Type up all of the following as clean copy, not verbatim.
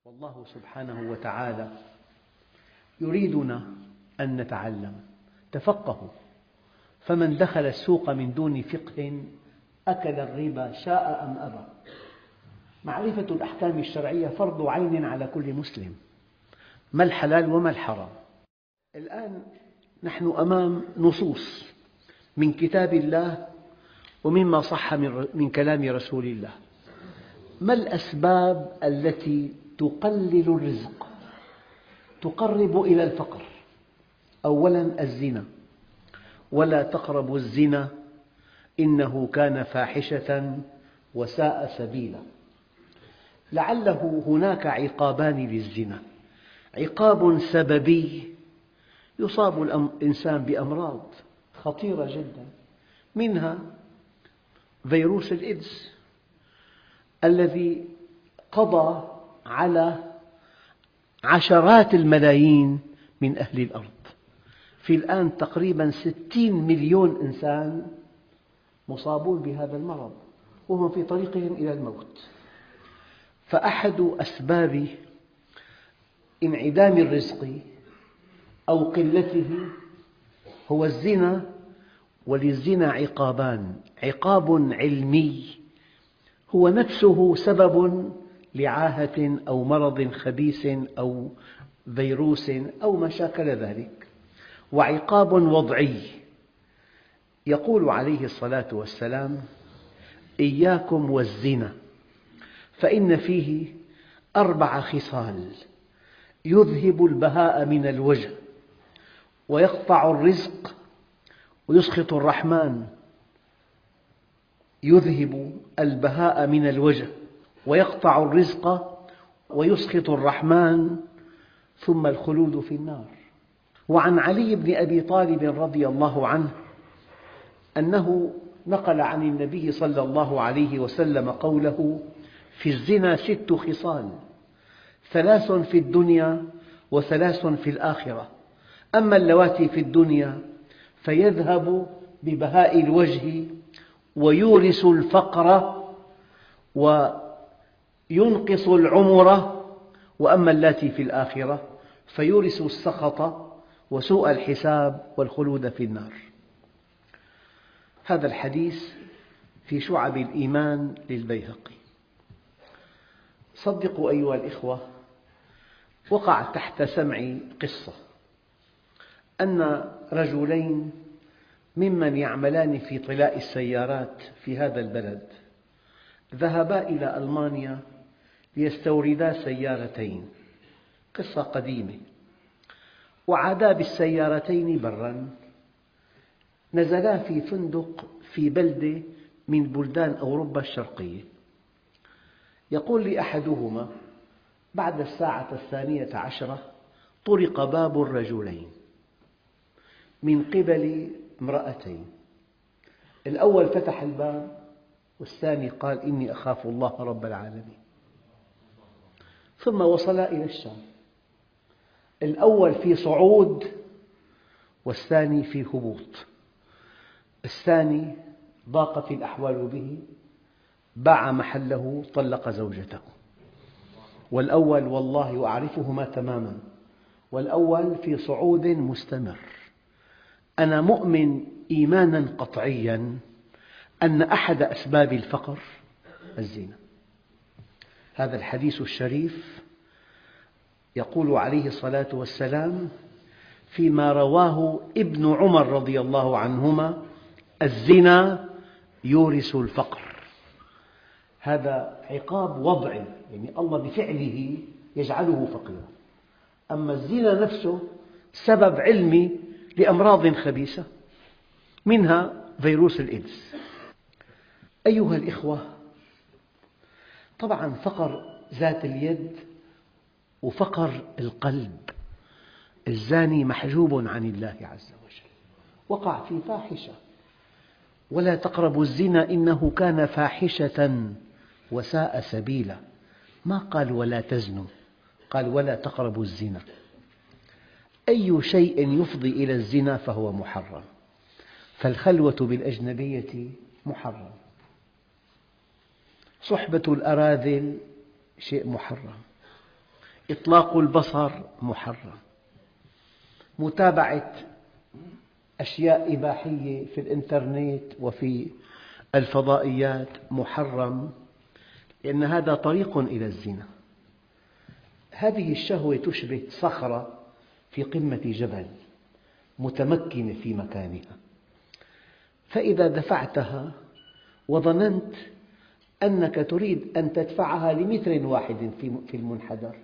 والله سبحانه وتعالى يريدنا أن نتعلم. تفقهوا، فمن دخل السوق من دون فقه أكل الربا شاء أم أبى. معرفة الأحكام الشرعية فرض عين على كل مسلم، ما الحلال وما الحرام. الآن نحن أمام نصوص من كتاب الله ومما صح من كلام رسول الله. ما الأسباب التي تقلل الرزق، تقرب إلى الفقر؟ أولاً الزنا، ولا تقربوا الزنا إنه كان فاحشة وساء سبيلا. لعله هناك عقابان للزنا: عقاب سببي يصاب الإنسان بأمراض خطيرة جدا، منها فيروس الإيدز الذي قضى على عشرات الملايين من أهل الأرض. في الآن تقريبا 60 مليون إنسان مصابون بهذا المرض وهم في طريقهم إلى الموت. فأحد أسباب انعدام الرزق أو قلته هو الزنا، وللزنا عقابان: عقاب علمي هو نفسه سبب لعاهة أو مرض خبيث أو فيروس أو ما شاكل ذلك، وعقاب وضعي. يقول عليه الصلاة والسلام: إياكم والزنا فإن فيه 4 خصال: يذهب البهاء من الوجه، ويقطع الرزق، ويسخط الرحمن. يذهب البهاء من الوجه ويقطع الرزق ويسخط الرحمن، ثم الخلود في النار. وعن علي بن أبي طالب رضي الله عنه أنه نقل عن النبي صلى الله عليه وسلم قوله: في الزنا 6 خصال، 3 في الدنيا و3 في الآخرة. أما اللواتي في الدنيا فيذهب ببهاء الوجه ويورث الفقر وينقص العمر، وأما اللاتي في الآخرة فيورث السخط وسوء الحساب والخلود في النار. هذا الحديث في شعب الإيمان للبيهقي. صدقوا أيها الإخوة، وقع تحت سمعي قصة أن رجلين ممن يعملان في طلاء السيارات في هذا البلد ذهبا إلى ألمانيا ليستوردا سيارتين، قصة قديمة، وعادا بالسيارتين برا. نزلا في فندق في بلدة من بلدان أوروبا الشرقية. يقول لي أحدهما: بعد الساعة 12 طرق باب الرجلين من قبل امرأتين. الأول فتح الباب والثاني قال: إني أخاف الله رب العالمين. ثم وصلا إلى الشام، الأول في صعود والثاني في هبوط. الثاني ضاقت الأحوال به، باع محله، طلق زوجته. والأول والله أعرفهما تماما، والأول في صعود مستمر. أنا مؤمن إيمانا قطعيا أن أحد أسباب الفقر الزنا. هذا الحديث الشريف يقول عليه الصلاة والسلام فيما رواه ابن عمر رضي الله عنهما: الزنا يورث الفقر. هذا عقاب وضعي، يعني الله بفعله يجعله فقيرا. أما الزنا نفسه سبب علمي لأمراض خبيثة، منها فيروس الإيدز. أيها الإخوة، طبعا فقر ذات اليد وفقر القلب. الزاني محجوب عن الله عز وجل، وقع في فاحشة. ولا تقربوا الزنا إنه كان فاحشة وساء سبيلا. ما قال ولا تزنوا، قال ولا تقربوا الزنا. أي شيء يفضي إلى الزنا فهو محرم، فالخلوة بالأجنبية محرم، صحبة الأراذل شيء محرم، إطلاق البصر محرم، متابعة أشياء إباحية في الإنترنت وفي الفضائيات محرم، لأن هذا طريق إلى الزنا. هذه الشهوة تشبه صخرة في قمة جبل متمكنة في مكانها، فإذا دفعتها وظننت أنك تريد أن تدفعها لمتر واحد في المنحدر،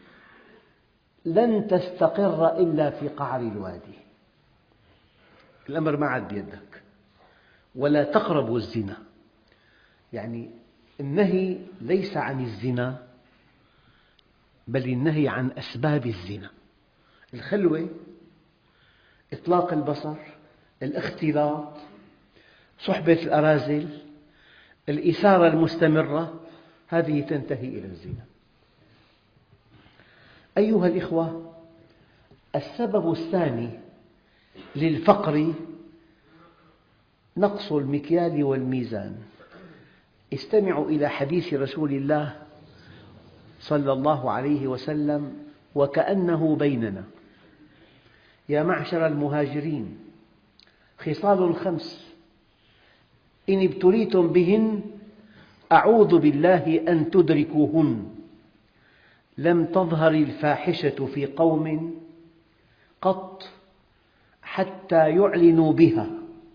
لن تستقر إلا في قعر الوادي. الأمر ما عاد بيدك. ولا تقربوا الزنا، يعني النهي ليس عن الزنا، بل النهي عن أسباب الزنا: الخلوة، إطلاق البصر، الاختلاط، صحبة الأراذل، الإثارة المستمرة، هذه تنتهي إلى الزنا. أيها الإخوة، السبب الثاني للفقر نقص المكيال والميزان. استمعوا إلى حديث رسول الله صلى الله عليه وسلم وكأنه بيننا: يا معشر المهاجرين، خصال 5 إن ابتليتم بهن أعوذ بالله أن تدركوهن: لم تظهر الفاحشة في قوم قط حتى يعلنوا بها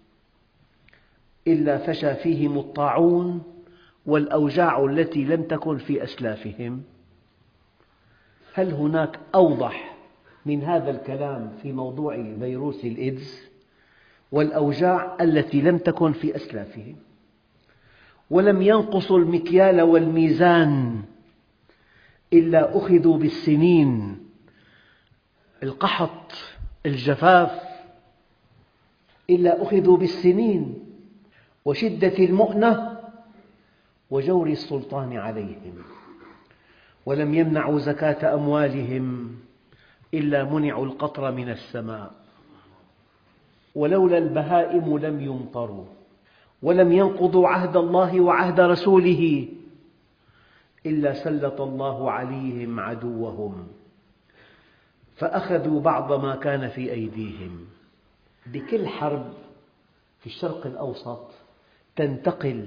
إلا فشى فيهم الطاعون والأوجاع التي لم تكن في أسلافهم. هل هناك أوضح من هذا الكلام في موضوع فيروس الإيدز والأوجاع التي لم تكن في أسلافهم؟ ولم ينقصوا المكيال والميزان إلا أخذوا بالسنين: القحط، الجفاف، إلا أخذوا بالسنين وشدة المؤنة وجور السلطان عليهم. ولم يمنعوا زكاة أموالهم إلا منعوا القطر من السماء. ولولا البهائم لم يمطروا. ولم ينقضوا عهد الله وعهد رسوله إلا سلط الله عليهم عدوهم فأخذوا بعض ما كان في أيديهم. بكل حرب في الشرق الأوسط تنتقل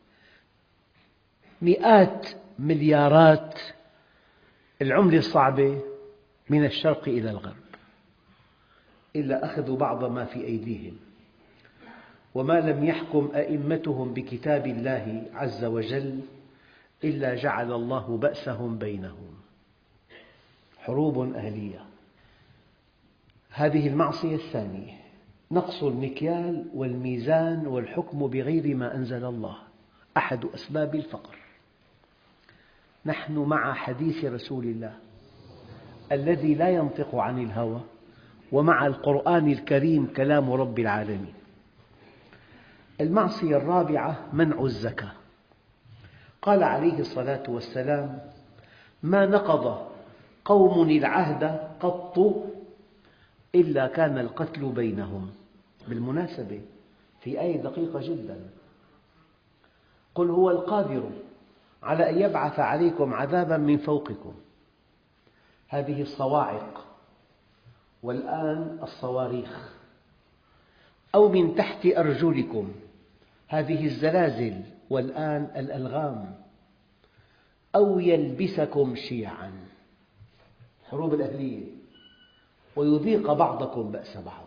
مئات مليارات العملة الصعبة من الشرق إلى الغرب، إلا أخذوا بعض ما في أيديهم. وما لم يحكم أئمتهم بكتاب الله عز وجل إلا جعل الله بأسهم بينهم. حروب أهلية. هذه المعصية الثانية: نقص المكيال والميزان والحكم بغير ما أنزل الله، أحد أسباب الفقر. نحن مع حديث رسول الله الذي لا ينطق عن الهوى، ومع القرآن الكريم كلام رب العالمين. المعصية الرابعة منع الزكاة. قال عليه الصلاة والسلام: ما نقض قوم العهد قط إلا كان القتل بينهم. بالمناسبة في آية دقيقة جدا: قل هو القادر على أن يبعث عليكم عذابا من فوقكم. هذه الصواعق، والآن الصواريخ. أو من تحت أرجلكم، هذه الزلازل، والآن الألغام. أو يلبسكم شيعا، الحروب الأهلية، ويذيق بعضكم بأس بعض.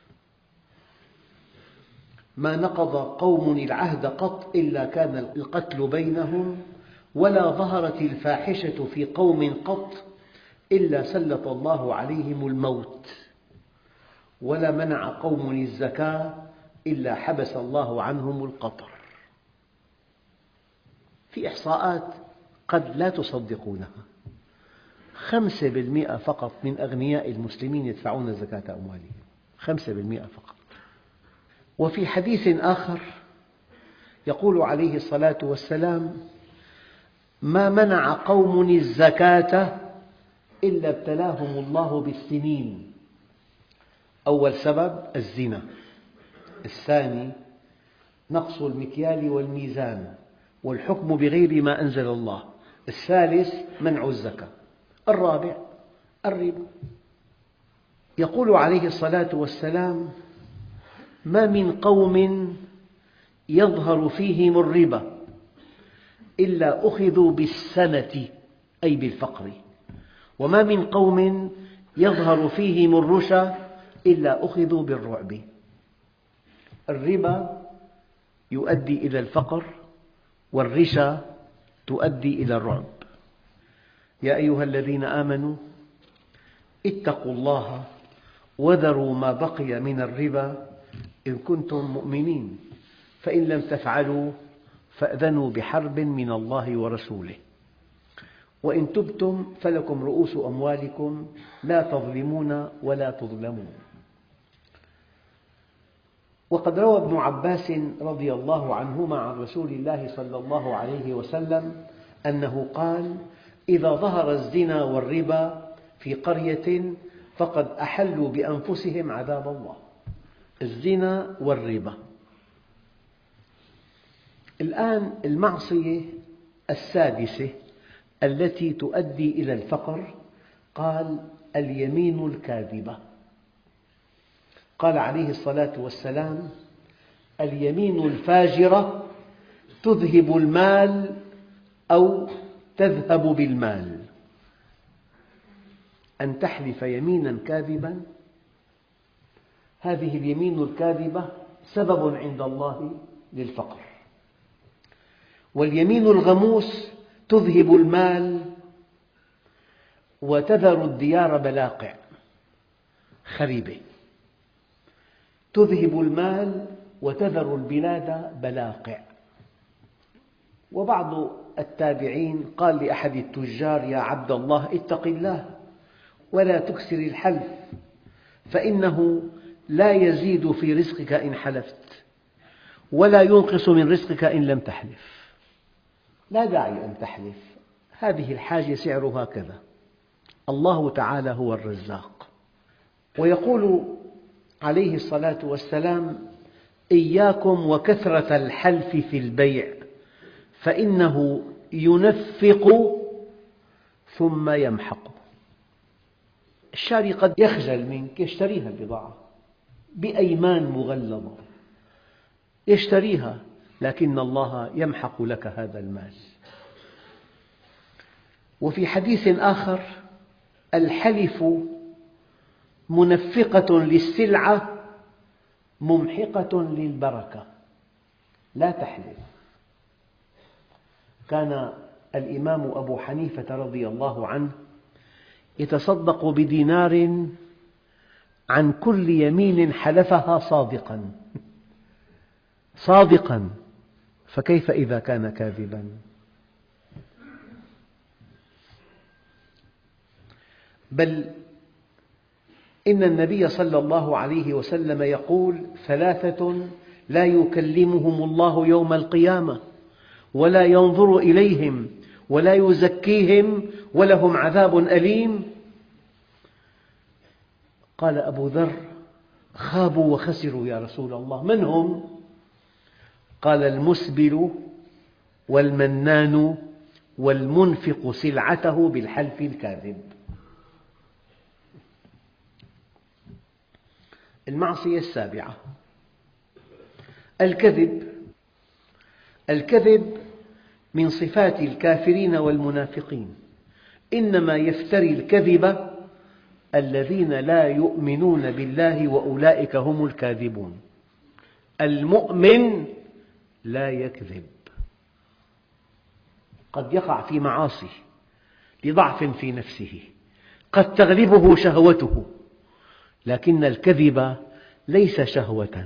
ما نقض قوم العهد قط إلا كان القتل بينهم، ولا ظهرت الفاحشة في قوم قط إلا سلط الله عليهم الموت، ولا منع قوم الزكاة إلا حبس الله عنهم القطر. في إحصاءات قد لا تصدقونها: 5% فقط من أغنياء المسلمين يدفعون زكاة أموالهم، 5% فقط. وفي حديث آخر يقول عليه الصلاة والسلام: ما منع قوم الزكاة إلا ابتلاهم الله بالسنين. أول سبب الزنا، الثاني نقص المكيال والميزان والحكم بغير ما أنزل الله، الثالث منع الزكاة. الرابع الربا. يقول عليه الصلاة والسلام: ما من قوم يظهر فيهم الربا إلا أخذوا بالسنة، أي بالفقر، وما من قوم يظهر فيهم الرشا إلا أخذوا بالرعب. الربا يؤدي إلى الفقر، والرشا تؤدي إلى الرعب. يا أيها الذين آمنوا اتقوا الله وذروا ما بقي من الربا إن كنتم مؤمنين، فإن لم تفعلوا فأذنوا بحرب من الله ورسوله، وإن تبتم فلكم رؤوس أموالكم لا تظلمون ولا تظلمون. وقد روى ابن عباس رضي الله عنهما عن رسول الله صلى الله عليه وسلم أنه قال: إذا ظهر الزنا والربا في قرية فقد أحلوا بأنفسهم عذاب الله. الزنا والربا. الآن المعصية السادسة التي تؤدي إلى الفقر، قال: اليمين الكاذبة. قال عليه الصلاة والسلام: اليمين الفاجرة تذهب المال أو تذهب بالمال. أن تحلف يمينا كاذبا، هذه اليمين الكاذبة سبب عند الله للفقر. واليمين الغموس تذهب المال وتذر الديار بلاقع خريبة. تذهب المال وتذر البلاد بلاقع. وبعض التابعين قال لأحد التجار: يا عبد الله، اتق الله ولا تكثر الحلف، فإنه لا يزيد في رزقك إن حلفت، ولا ينقص من رزقك إن لم تحلف. لا داعي أن تحلف، هذه الحاجة سعرها كذا، الله تعالى هو الرزاق. ويقول عليه الصلاة والسلام: إياكم وكثرة الحلف في البيع، فإنه ينفق ثم يمحق. الشاري قد يخجل منك، يشتريها البضاعة بأيمان مغلظة، يشتريها، لكن الله يمحق لك هذا المال. وفي حديث آخر: الحلف منفقة للسلعة ممحقة للبركة، لا تحلف. كان الإمام أبو حنيفة رضي الله عنه يتصدق بدينار عن كل يمين حلفها صادقا، فكيف إذا كان كاذبا؟ بل إن النبي صلى الله عليه وسلم يقول: ثلاثة لا يكلمهم الله يوم القيامة ولا ينظر إليهم ولا يزكيهم ولهم عذاب أليم. قال أبو ذر: خابوا وخسروا يا رسول الله، من هم؟ قال: المسبل والمنان والمنفق سلعته بالحلف الكاذب. المعصية السابعة الكذب. الكذب من صفات الكافرين والمنافقين، إنما يفتري الكذب الذين لا يؤمنون بالله وأولئك هم الكاذبون. المؤمن لا يكذب. قد يقع في معاصي لضعف في نفسه، قد تغلبه شهوته، لكن الكذب ليس شهوة،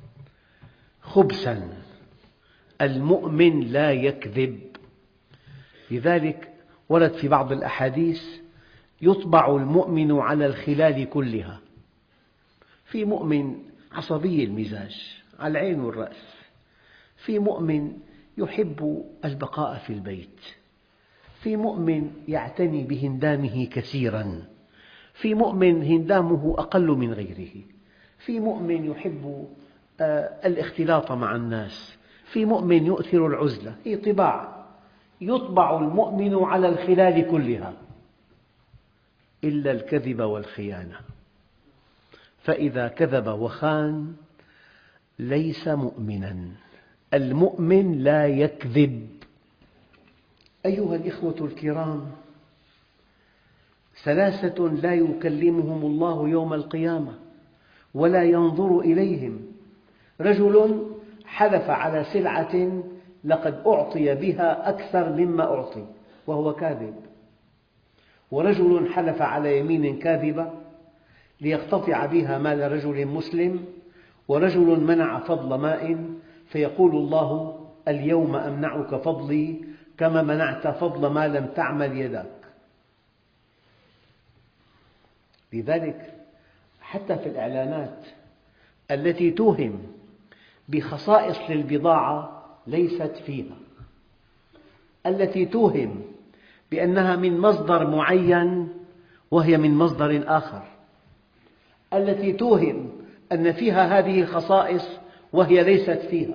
خبثا. المؤمن لا يكذب. لذلك ورد في بعض الأحاديث: يطبع المؤمن على الخلال كلها. في مؤمن عصبي المزاج على العين والرأس، في مؤمن يحب البقاء في البيت، في مؤمن يعتني بهندامه كثيرا، في مؤمن هندامه أقل من غيره، في مؤمن يحب الاختلاط مع الناس، في مؤمن يؤثر العزلة. هي طباع، يطبع المؤمن على الخلال كلها. إلا الكذب والخيانة، فإذا كذب وخان ليس مؤمنا. المؤمن لا يكذب. أيها الإخوة الكرام، ثلاثة لا يكلمهم الله يوم القيامة ولا ينظر إليهم: رجل حلف على سلعة لقد أعطي بها أكثر مما أعطي وهو كاذب، ورجل حلف على يمين كاذبة ليقتطع بها مال رجل مسلم، ورجل منع فضل ماء فيقول الله: اليوم أمنعك فضلي كما منعت فضل ما لم تعمل يداك. لذلك حتى في الإعلانات التي توهم بخصائص للبضاعة ليست فيها، التي توهم بأنها من مصدر معين وهي من مصدر آخر، التي توهم أن فيها هذه الخصائص وهي ليست فيها.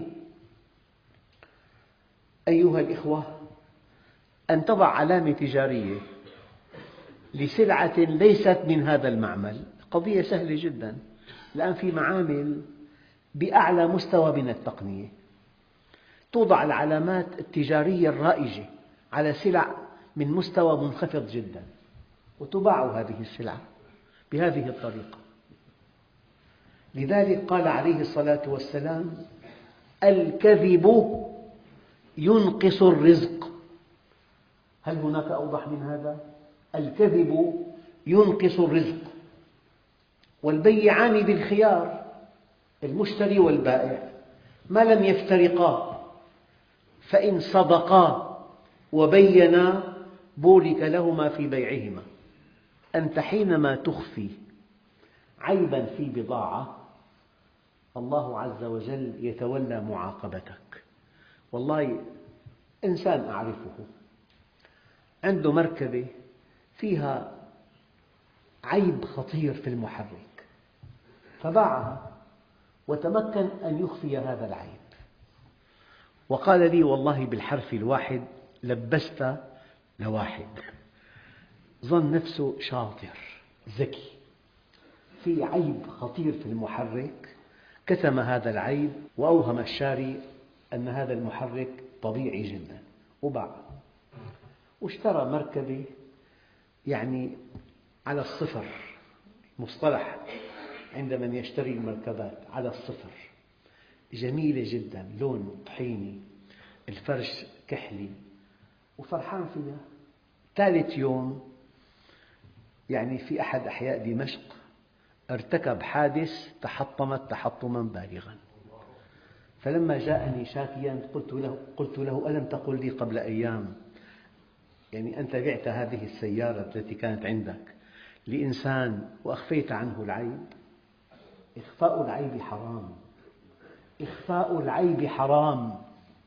أيها الإخوة، أن تضع علامة تجارية لسلعة ليست من هذا المعمل قضية سهلة جدا، الآن في معامل بأعلى مستوى من التقنية توضع العلامات التجارية الرائجة على سلع من مستوى منخفض جدا، وتباع هذه السلعة بهذه الطريقة. لذلك قال عليه الصلاة والسلام: الكذب ينقص الرزق. هل هناك أوضح من هذا؟ الكذب ينقص الرزق. والبيعان بالخيار، المشتري والبائع، ما لم يفترقا، فإن صدقا وبينا بورك لهما في بيعهما. أنت حينما تخفي عيبا في بضاعة الله عز وجل يتولى معاقبتك. والله إنسان أعرفه عنده مركبة فيها عيب خطير في المحرك، فباعها وتمكن أن يخفي هذا العيب، وقال لي: والله بالحرف الواحد لبست لواحد. ظن نفسه شاطر ذكي، في عيب خطير في المحرك، كتم هذا العيب وأوهم الشاري أن هذا المحرك طبيعي جدا، وباع، واشترى مركبة يعني على الصفر، مصطلح عند من يشتري المركبات على الصفر، جميلة جدا، لون طحيني، الفرش كحلي، وفرحان فيها. ثالث يوم يعني في أحد أحياء دمشق ارتكب حادث تحطمت تحطما بالغا، فلما جاءني شاكيا قلت له: ألم تقل لي قبل أيام يعني أنت بعت هذه السيارة التي كانت عندك لإنسان وأخفيت عنه العيب؟ إخفاء العيب حرام، إخفاء العيب حرام.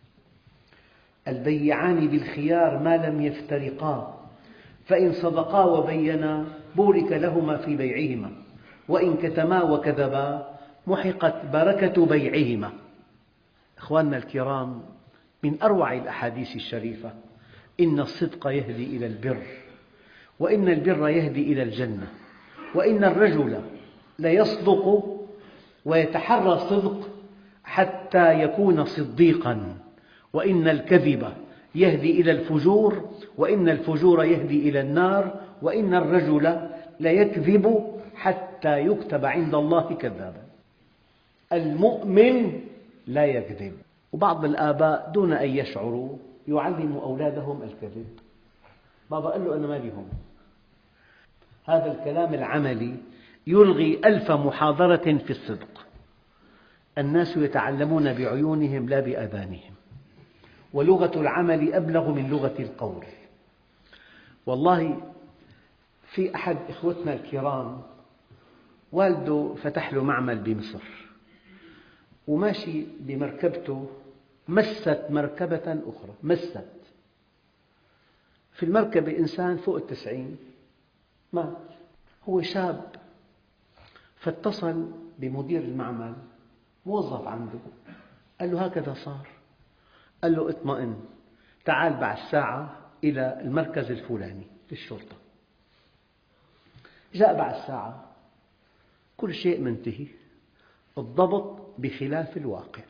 البيعان بالخيار ما لم يفترقا، فإن صدقا وبينا بورك لهما في بيعهما، وإن كتما وكذبا محقت بركة بيعهما. أخواننا الكرام، من أروع الأحاديث الشريفة: إن الصدق يهدي إلى البر، وإن البر يهدي إلى الجنة، وإن الرجل ليصدق ويتحرى الصدق حتى يكون صديقا، وإن الكذب يهدي إلى الفجور، وإن الفجور يهدي إلى النار، وإن الرجل ليكذب حتى يكتب عند الله كذابا. المؤمن لا يكذب. وبعض الآباء دون أن يشعروا يعلموا أولادهم الكذب. بابا قال له: أنا ما لي هم. هذا الكلام العملي يلغي 1000 محاضرة في الصدق. الناس يتعلمون بعيونهم لا بآذانهم، ولغة العمل أبلغ من لغة القول. والله في أحد إخوتنا الكرام والده فتح له معمل بمصر، وماشي بمركبته مست مركبة أخرى، مست في المركبة إنسان فوق 90 مات، هو شاب، فاتصل بمدير المعمل موظف عنده، قال له: هكذا صار. قال له: اطمئن، تعال بعد ساعة إلى المركز الفلاني للشرطة. جاء بعد ساعة كل شيء منتهي، الضبط بخلاف الواقع.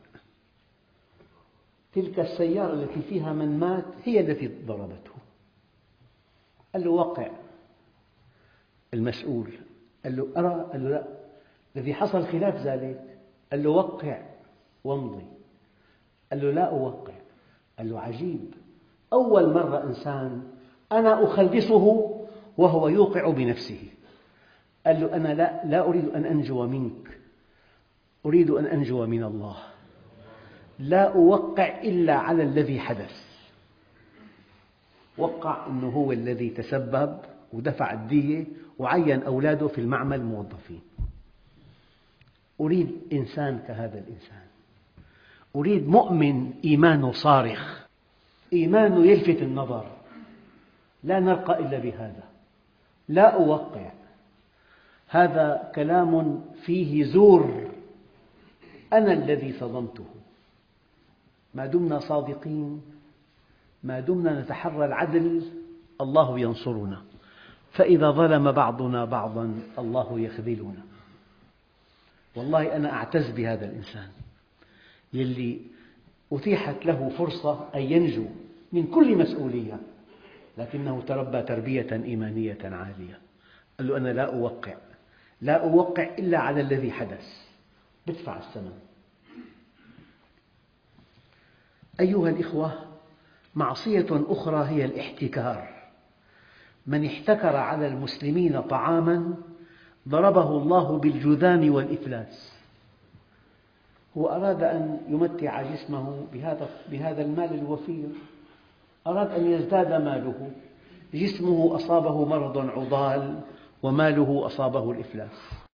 تلك السيارة التي فيها من مات هي التي ضربته. قال له وقع. المسؤول قال له أرى؟ قال له لا، الذي حصل خلاف ذلك. قال له وقع وامضي. قال له لا أوقع. قال له عجيب، أول مرة إنسان أنا أخلصه وهو يوقع بنفسه. قال له أنا لا أريد أن أنجو منك، أريد أن أنجو من الله، لا أوقع إلا على الذي حدث. وقع أنه هو الذي تسبب ودفع الدية وعين أولاده في المعمل موظفين. أريد إنسان كهذا الإنسان، أريد مؤمن إيمانه صارخ، إيمانه يلفت النظر، لا نرقى إلا بهذا. لا أوقع، هذا كلام فيه زور، أنا الذي صدمته. ما دمنا صادقين، ما دمنا نتحرى العدل، الله ينصرنا، فإذا ظلم بعضنا بعضا الله يخذلنا. والله أنا أعتز بهذا الإنسان الذي أتيحت له فرصة أن ينجو من كل مسؤولية، لكنه تربى تربية إيمانية عالية. قال له أنا لا أوقع إلا على الذي حدث، بدفع الثمن. أيها الإخوة، معصية أخرى هي الاحتكار. من احتكر على المسلمين طعاما ضربه الله بالجذام والإفلاس. هو أراد أن يمتع جسمه بهذا المال الوفير، أراد أن يزداد ماله، جسمه أصابه مرض عضال وماله أصابه الإفلاس.